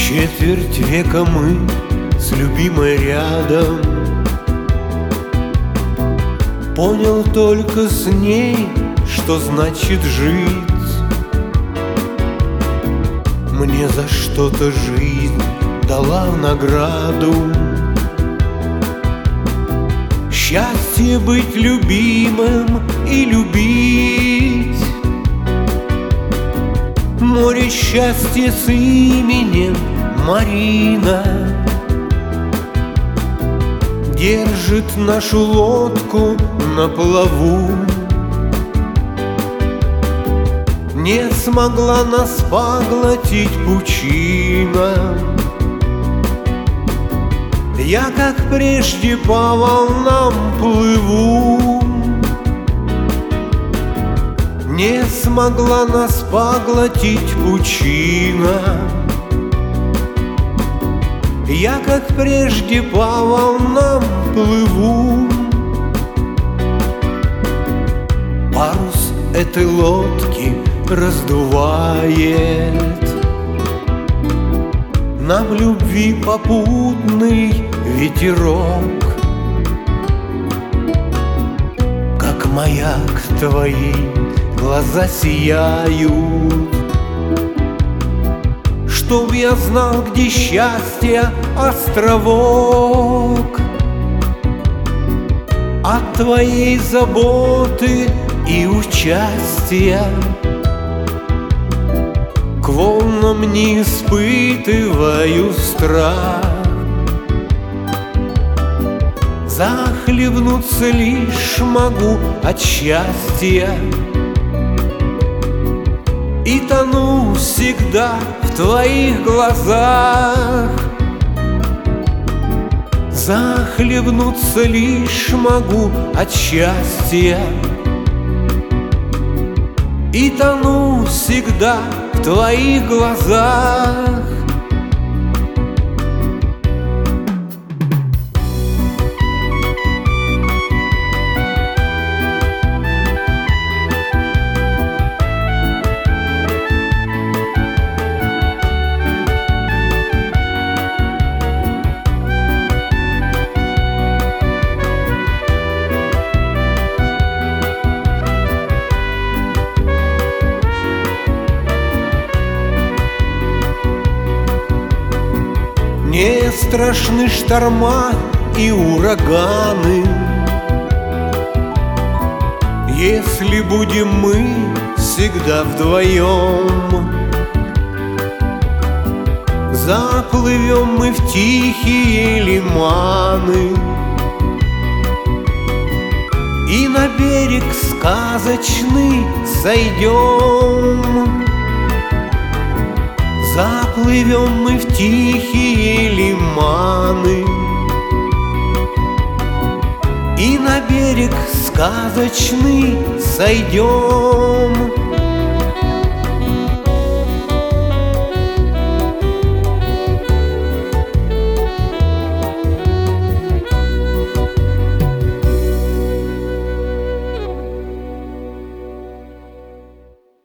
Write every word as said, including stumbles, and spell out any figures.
Четверть века мы с любимой рядом. Понял только с ней, что значит жить. Мне за что-то жизнь дала в награду. Счастье быть любимым и любить. Море счастья с именем Марина держит нашу лодку на плаву. Не смогла нас поглотить пучина. Я, как прежде, по волнам плыву. Не смогла нас поглотить пучина. Я, как прежде, по волнам плыву. Парус этой лодки раздувает нам любви попутный ветерок. Как маяк твои глаза сияют, чтоб я знал, где счастье островок. От твоей заботы и участия к волнам не испытываю страх. Захлебнуться лишь могу от счастья и тону всегда в твоих глазах. Захлебнуться лишь могу от счастья и тону всегда в твоих глазах. Не страшны шторма и ураганы, если будем мы всегда вдвоем. Заплывем мы в тихие лиманы и на берег сказочный сойдем. Заплывем мы в тихие лиманы и на берег сказочный сойдем.